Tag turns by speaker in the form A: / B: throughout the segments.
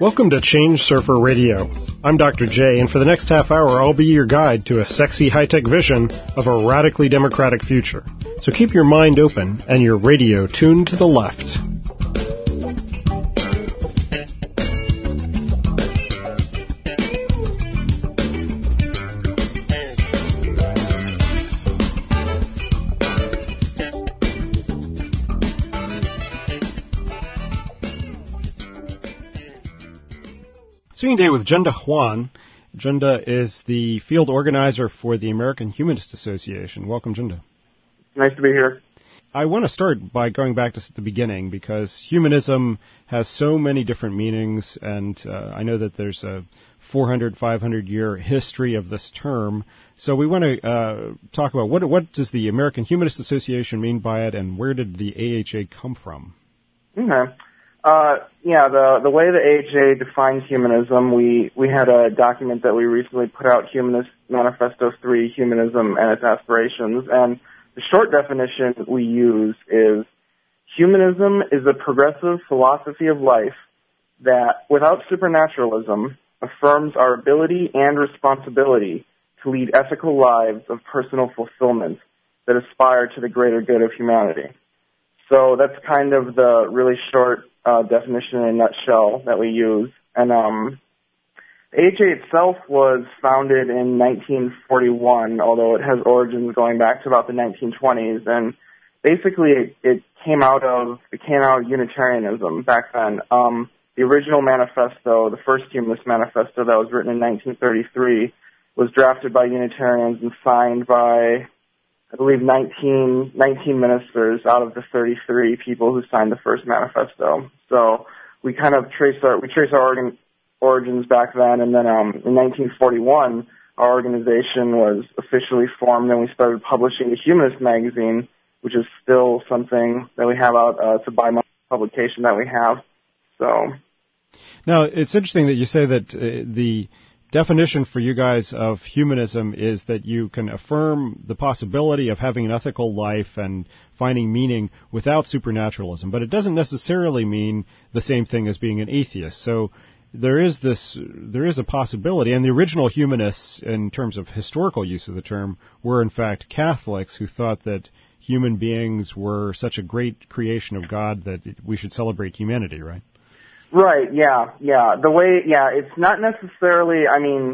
A: Welcome to Change Surfer Radio. I'm Dr. J, and for the next half hour, I'll be your guide to a sexy, high-tech vision of a radically democratic future. So keep your mind open and your radio tuned to the left. Speaking today with Jenda Juan. Jenda is the field organizer for the American Humanist Association. Welcome, Jenda.
B: Nice to be here.
A: I want to start by going back to the beginning because humanism has so many different meanings, and I know that there's a 400, 500-year history of this term. So we want to talk about what does the American Humanist Association mean by it, and where did the AHA come from?
B: Okay. The way the AHA defines humanism, we had a document that we recently put out, Humanist Manifesto 3, Humanism and Its Aspirations, and the short definition we use is humanism is a progressive philosophy of life that, without supernaturalism, affirms our ability and responsibility to lead ethical lives of personal fulfillment that aspire to the greater good of humanity. So that's kind of the really short definition in a nutshell that we use. And the AHA itself was founded in 1941, although it has origins going back to about the 1920s. And basically, it came out of Unitarianism back then. The original manifesto, the first Humanist Manifesto that was written in 1933, was drafted by Unitarians and signed by, I believe, 19 ministers out of the 33 people who signed the first manifesto. So we kind of trace our origins back then, and then in 1941, our organization was officially formed, and we started publishing the Humanist magazine, which is still something that we have out. It's a bi-monthly publication that we have. So
A: now it's interesting that you say that the definition for you guys of humanism is that you can affirm the possibility of having an ethical life and finding meaning without supernaturalism, but it doesn't necessarily mean the same thing as being an atheist. So there is a possibility, and the original humanists, in terms of historical use of the term, were in fact Catholics who thought that human beings were such a great creation of God that we should celebrate humanity, right?
B: Right, yeah. It's not necessarily,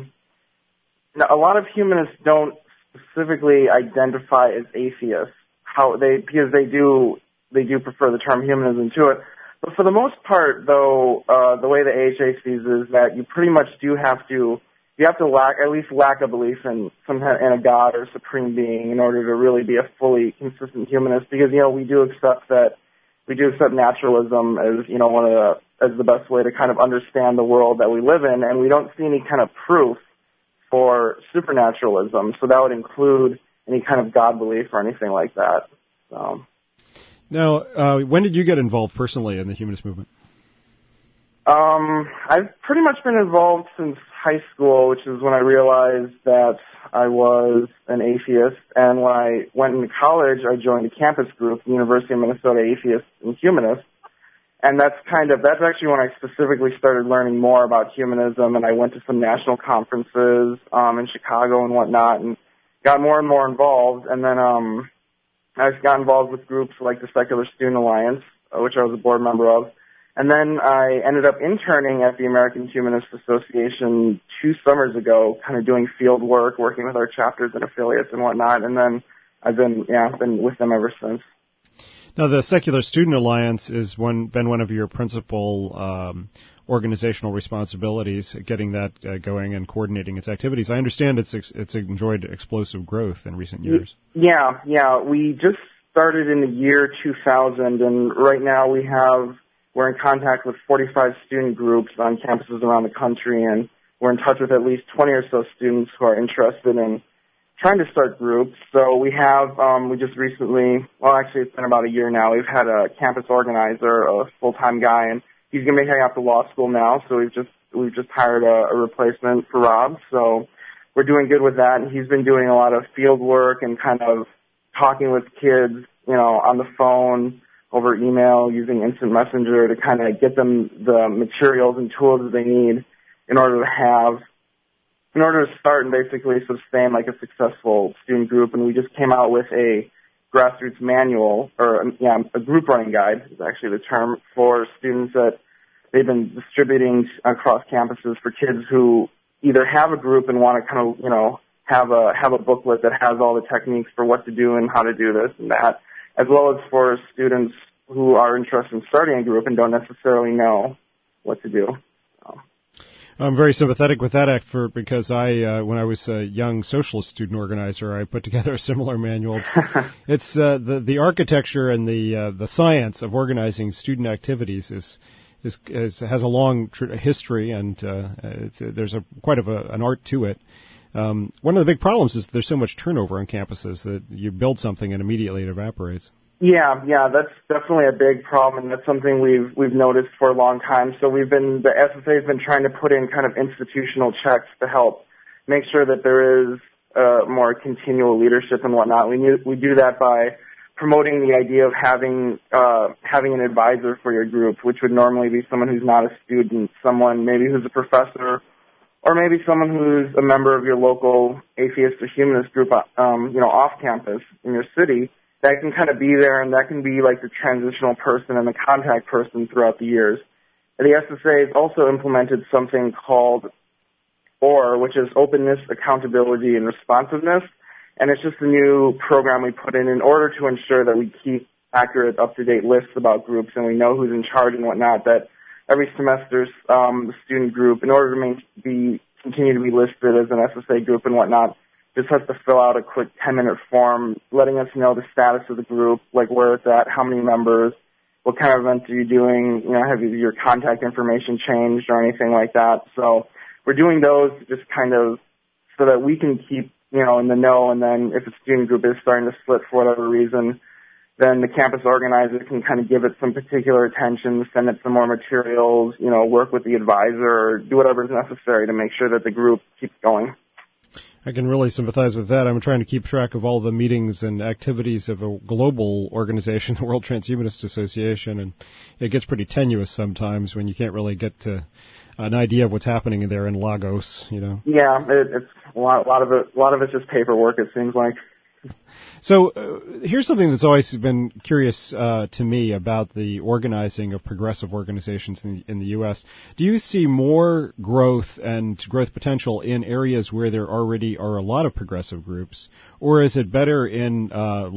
B: a lot of humanists don't specifically identify as atheists, because they do prefer the term humanism to it. But for the most part, though, the way the AHA sees is that you pretty much have to lack a belief in in a God or supreme being in order to really be a fully consistent humanist, because, we do accept naturalism as, as the best way to kind of understand the world that we live in, and we don't see any kind of proof for supernaturalism, so that would include any kind of God belief or anything like that. So.
A: Now, when did you get involved personally in the humanist movement?
B: I've pretty much been involved since high school, which is when I realized that I was an atheist, and when I went into college, I joined a campus group, the University of Minnesota Atheists and Humanists, and that's actually when I specifically started learning more about humanism, and I went to some national conferences in Chicago and whatnot, and got more and more involved, and then I got involved with groups like the Secular Student Alliance, which I was a board member of, and then I ended up interning at the American Humanist Association 2 summers ago, kind of doing field work, working with our chapters and affiliates and whatnot, and then I've been with them ever since.
A: Now, the Secular Student Alliance has been one of your principal organizational responsibilities, getting that going and coordinating its activities. I understand it's enjoyed explosive growth in recent years.
B: Yeah. We just started in the year 2000, and right now we're in contact with 45 student groups on campuses around the country, and we're in touch with at least 20 or so students who are interested in trying to start groups. So we have, we just recently, it's been about a year now, we've had a campus organizer, a full-time guy, and he's going to be heading off to law school now, so we've just hired a replacement for Rob. So we're doing good with that, and he's been doing a lot of field work and kind of talking with kids, on the phone, over email, using instant messenger to kind of get them the materials and tools that they need in order to start and basically sustain like a successful student group. And we just came out with a grassroots manual, or a group running guide is actually the term, for students that they've been distributing across campuses for kids who either have a group and want to kind of, have a booklet that has all the techniques for what to do and how to do this and that, as well as for students who are interested in starting a group and don't necessarily know what to do.
A: I'm very sympathetic with that effort because when I was a young socialist student organizer, I put together a similar manual. It's the architecture and the science of organizing student activities has a long history, and there's quite an art to it. One of the big problems is there's so much turnover on campuses that you build something and immediately it evaporates.
B: Yeah, that's definitely a big problem, and that's something we've noticed for a long time. So the SSA has been trying to put in kind of institutional checks to help make sure that there is more continual leadership and whatnot. We do that by promoting the idea of having an advisor for your group, which would normally be someone who's not a student, someone maybe who's a professor, or maybe someone who's a member of your local atheist or humanist group, off campus in your city. That can kind of be there, and that can be like the transitional person and the contact person throughout the years. And the SSA has also implemented something called OR, which is Openness, Accountability, and Responsiveness. And it's just a new program we put in order to ensure that we keep accurate, up-to-date lists about groups and we know who's in charge and whatnot, that every semester the student group, in order to continue to be listed as an SSA group and whatnot, just has to fill out a quick 10-minute form letting us know the status of the group, like where it's at, how many members, what kind of events are you doing, have your contact information changed or anything like that. So we're doing those just kind of so that we can keep, in the know, and then if a student group is starting to slip for whatever reason, then the campus organizer can kind of give it some particular attention, send it some more materials, work with the advisor, or do whatever is necessary to make sure that the group keeps going.
A: I can really sympathize with that. I'm trying to keep track of all the meetings and activities of a global organization, the World Transhumanist Association, and it gets pretty tenuous sometimes when you can't really get to an idea of what's happening there in Lagos, Yeah,
B: it's a lot of it's just paperwork, it seems like.
A: So here's something that's always been curious to me about the organizing of progressive organizations in the U.S. Do you see more growth and growth potential in areas where there already are a lot of progressive groups, or is it better in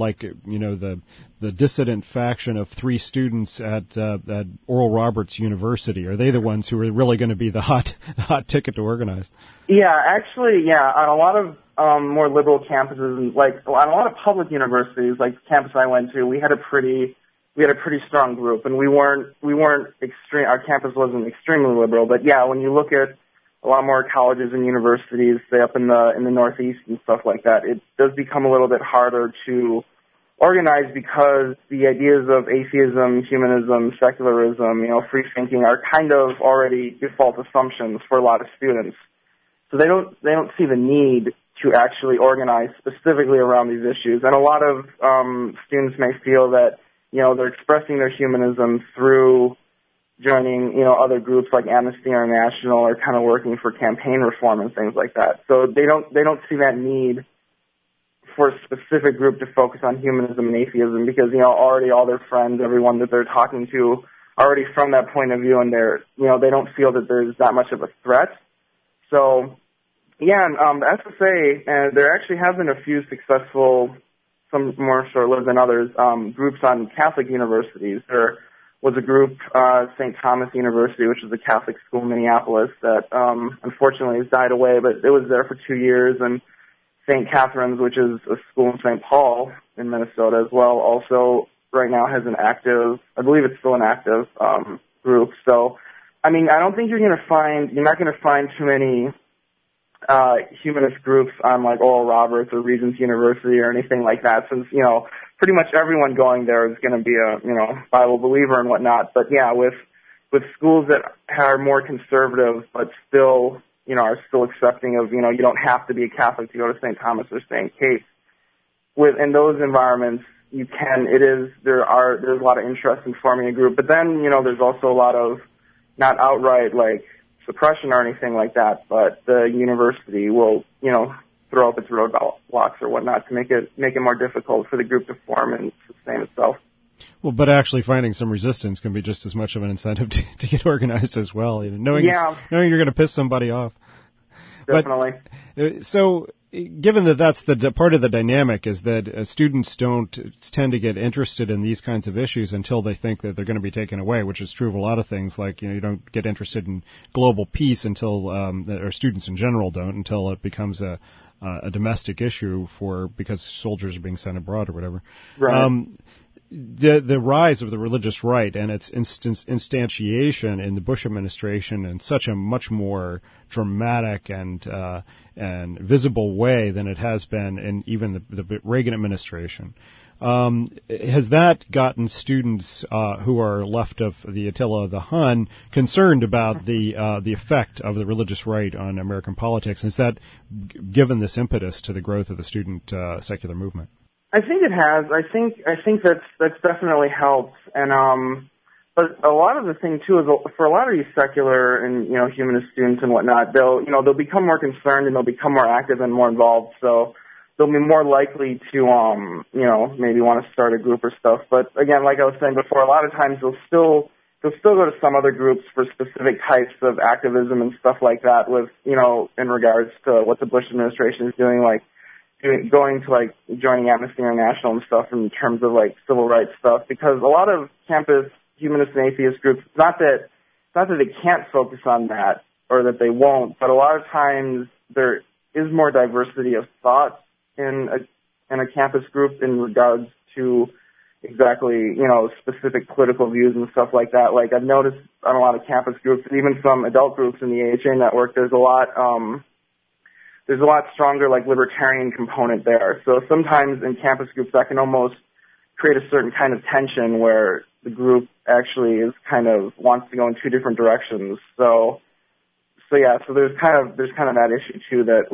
A: the dissident faction of 3 students at Oral Roberts University? Are they the ones who are really going to be the hot ticket to organize?
B: Yeah, actually, on a lot of more liberal campuses, and on a lot of public universities, like the campus I went to, we had a pretty strong group, and we weren't extreme. Our campus wasn't extremely liberal, but when you look at a lot more colleges and universities, say up in the Northeast and stuff like that, it does become a little bit harder to organize because the ideas of atheism, humanism, secularism, free thinking are kind of already default assumptions for a lot of students. So they don't see the need to actually organize specifically around these issues. And a lot of students may feel that, they're expressing their humanism through joining, other groups like Amnesty International or kind of working for campaign reform and things like that. So they don't see that need for a specific group to focus on humanism and atheism because, already all their friends, everyone that they're talking to, are already from that point of view, and they don't feel that there's that much of a threat. So, the SSA, there actually have been a few successful, some more short-lived than others, groups on Catholic universities. There was a group, St. Thomas University, which is a Catholic school in Minneapolis, that unfortunately has died away, but it was there for 2 years, and St. Catherine's, which is a school in St. Paul in Minnesota as well, also right now has an active, I believe it's still an active group. So, I don't think you're not going to find too many humanist groups on like Oral Roberts or Regents University or anything like that, since, pretty much everyone going there is going to be a, Bible believer and whatnot. But with schools that are more conservative, but still, are still accepting of, you don't have to be a Catholic to go to St. Thomas or St. Kate. In those environments, there's a lot of interest in forming a group, but then, there's also a lot of, not outright, like, suppression or anything like that, but the university will, throw up its roadblocks or whatnot to make it more difficult for the group to form and sustain itself.
A: Well, but actually finding some resistance can be just as much of an incentive to get organized as well, knowing you're going to piss somebody off.
B: Definitely.
A: But, so, given that that's the part of the dynamic is that students don't tend to get interested in these kinds of issues until they think that they're going to be taken away, which is true of a lot of things. Like, you don't get interested in global peace until, or students in general don't, until it becomes a domestic issue because soldiers are being sent abroad or whatever.
B: Right.
A: The rise of the religious right and its instantiation in the Bush administration in such a much more dramatic and visible way than it has been in even the Reagan administration. Has that gotten students who are left of the Attila the Hun concerned about the effect of the religious right on American politics? Has that given this impetus to the growth of the student secular movement?
B: I think it has. I think that's definitely helped. And but a lot of the thing too is for a lot of these secular and humanist students and whatnot, they'll become more concerned and they'll become more active and more involved. So they'll be more likely to maybe want to start a group or stuff. But again, like I was saying before, a lot of times they'll still go to some other groups for specific types of activism and stuff like that with in regards to what the Bush administration is doing, like going to like joining Amnesty International and stuff in terms of like civil rights stuff, because a lot of campus humanist and atheist groups, it's not that they can't focus on that or that they won't, but a lot of times there is more diversity of thought in a campus group in regards to exactly, specific political views and stuff like that. Like I've noticed on a lot of campus groups, even some adult groups in the AHA network, there's a lot stronger, like, libertarian component there. So sometimes in campus groups that can almost create a certain kind of tension where the group actually is kind of wants to go in two different directions. So there's kind of that issue too that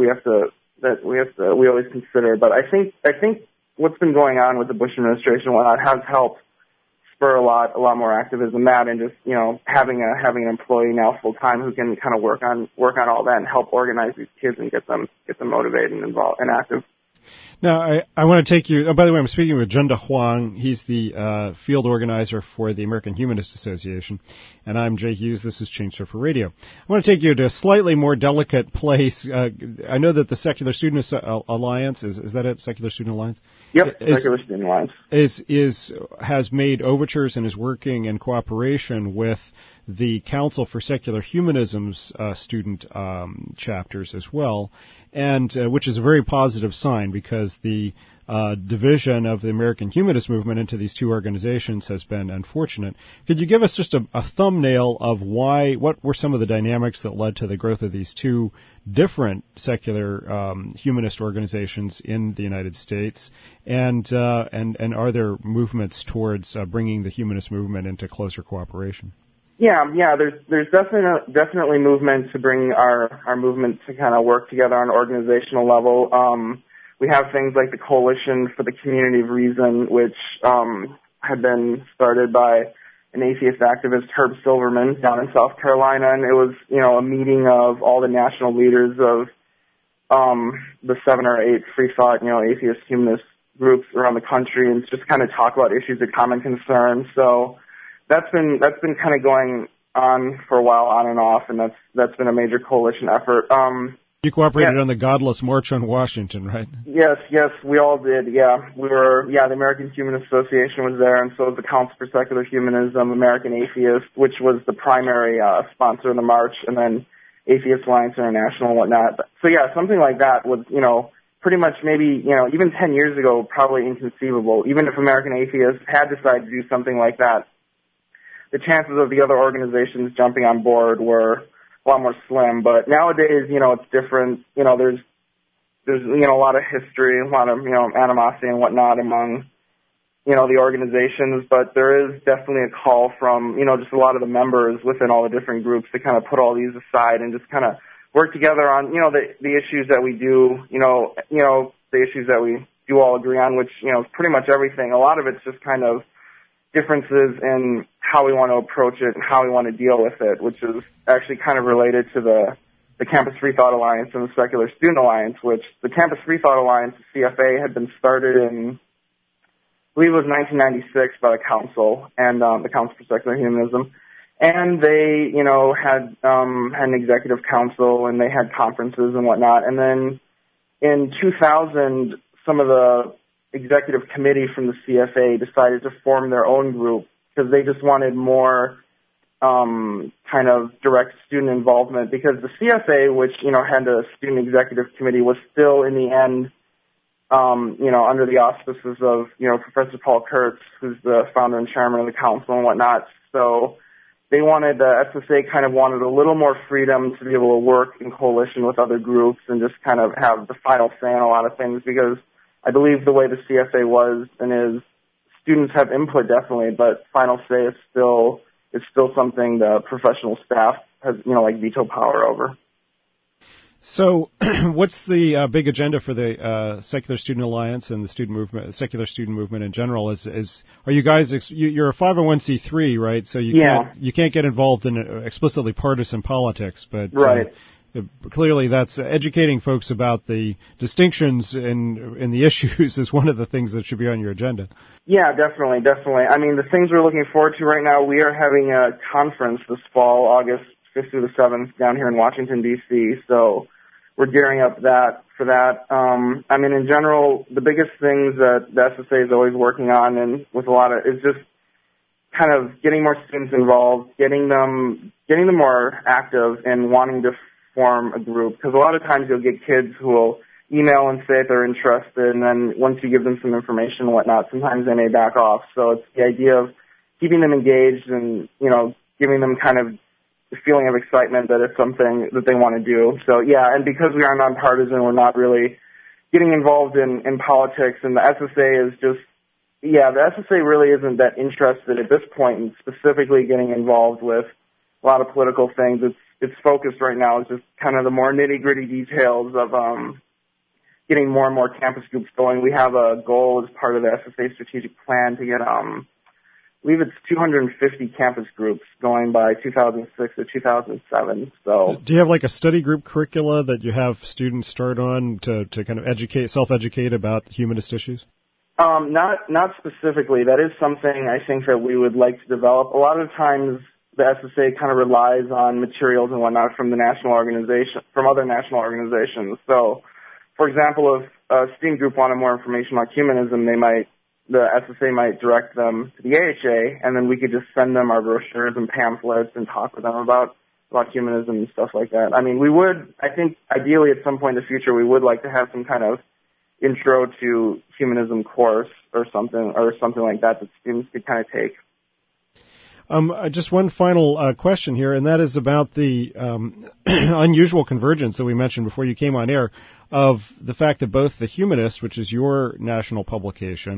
B: we always consider. But I think what's been going on with the Bush administration and whatnot has helped spur a lot more activism that, and just having an employee now full time who can kind of work on all that and help organize these kids and get them motivated and involved and active.
A: Now, I want to take you... Oh, by the way, I'm speaking with Zhenda Huang. He's the field organizer for the American Humanist Association. And I'm Jay Hughes. This is Change Surfer Radio. I want to take you to a slightly more delicate place. I know that the Secular Student Alliance, is that it? Secular Student Alliance?
B: Yep, Secular Student Alliance. Has made overtures and is working in cooperation with the Council for Secular Humanism's student chapters as well, and which is a very positive sign because the division of the American Humanist movement into these two organizations has been unfortunate. Could you give us just a thumbnail of what were some of the dynamics that led to the growth of these two different secular humanist organizations in the United States, and are there movements towards bringing the humanist movement into closer cooperation? Yeah. There's definitely movement to bring our movement to kind of work together on an organizational level. We have things like the Coalition for the Community of Reason, which had been started by an atheist activist, Herb Silverman, down in South Carolina, and it was a meeting of all the national leaders of the 7 or 8 free thought atheist humanist groups around the country, and just kind of talk about issues of common concern. So that's been kind of going on for a while, on and off, and that's been a major coalition effort.
A: You cooperated on the Godless March on Washington, right?
B: Yes, we all did. Yeah, the American Humanist Association was there, and so was the Council for Secular Humanism, American Atheist, which was the primary sponsor of the march, and then Atheist Alliance International and whatnot. So yeah, something like that was, pretty much maybe, even 10 years ago, probably inconceivable. Even if American Atheists had decided to do something like that, the chances of the other organizations jumping on board were a lot more slim. But nowadays, it's different. There's a lot of history, a lot of, animosity and whatnot among, the organizations, but there is definitely a call from, just a lot of the members within all the different groups to kind of put all these aside and just kind of work together on, the issues that we do, the issues that we do all agree on, which, you know, is pretty much everything. A lot of it's just kind of differences in how we want to approach it and how we want to deal with it, which is actually kind of related to the Campus Free Thought Alliance and the Secular Student Alliance, which the Campus Free Thought Alliance, the CFA, had been started in, I believe it was 1996 by the Council and the Council for Secular Humanism. And they, you know, had an executive council and they had conferences and whatnot. And then in 2000, some of the executive committee from the CFA decided to form their own group because they just wanted more kind of direct student involvement, because the CFA, which, you know, had a student executive committee, was still in the end, you know, under the auspices of, you know, Professor Paul Kurtz, who's the founder and chairman of the council and whatnot. So they wanted, the SSA kind of wanted a little more freedom to be able to work in coalition with other groups and just kind of have the final say on a lot of things, because I believe the way the CFA was and is, students have input definitely, but final say is still something the professional staff has, you know, like veto power over.
A: So, what's the big agenda for the Secular Student Alliance and the student movement, secular student movement in general? Are you guys? You're a 501c3, right? So you can't get involved in explicitly partisan politics, but
B: right.
A: Clearly, that's educating folks about the distinctions in the issues is one of the things that should be on your agenda.
B: Yeah, definitely. I mean, the things we're looking forward to right now, we are having a conference this fall, August 5th through the 7th, down here in Washington, D.C., so we're gearing up for that. I mean, in general, the biggest things that the SSA is always working on, and with a lot of, is just kind of getting more students involved, getting them more active and wanting to form a group, because a lot of times you'll get kids who will email and say if they're interested, and then once you give them some information and whatnot, sometimes they may back off. So it's the idea of keeping them engaged and, you know, giving them kind of the feeling of excitement that it's something that they want to do. So yeah, and because we are nonpartisan, we're not really getting involved in politics, and the SSA is just, yeah, the SSA really isn't that interested at this point in specifically getting involved with a lot of political things. Its focus right now is just kind of the more nitty-gritty details of getting more and more campus groups going. We have a goal as part of the SSA strategic plan to get, I believe it's 250 campus groups going by 2006 or 2007. So,
A: do you have like a study group curricula that you have students start on to kind of self-educate about humanist issues?
B: Not specifically. That is something I think that we would like to develop. A lot of times, the SSA kind of relies on materials and whatnot from the national organization, from other national organizations. So, for example, if a student group wanted more information on humanism, the SSA might direct them to the AHA, and then we could just send them our brochures and pamphlets and talk with them about humanism and stuff like that. I mean, I think ideally at some point in the future, we would like to have some kind of intro to humanism course or something like that students could kind of take.
A: Just one final question here, and that is about the unusual convergence that we mentioned before you came on air of the fact that both The Humanist, which is your national publication,